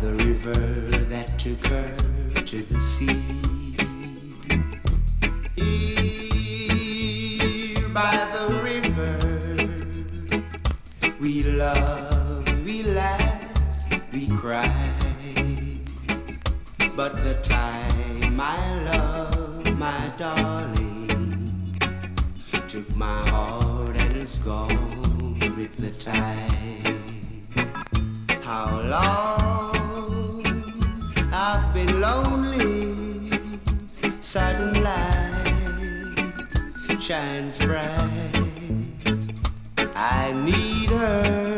the river that took her to the sea. Here by the river, we loved, we laughed, we cried. But the time my love, my darling, took my heart and is gone with the tide. How long I've been lonely, sudden light shines bright. I need her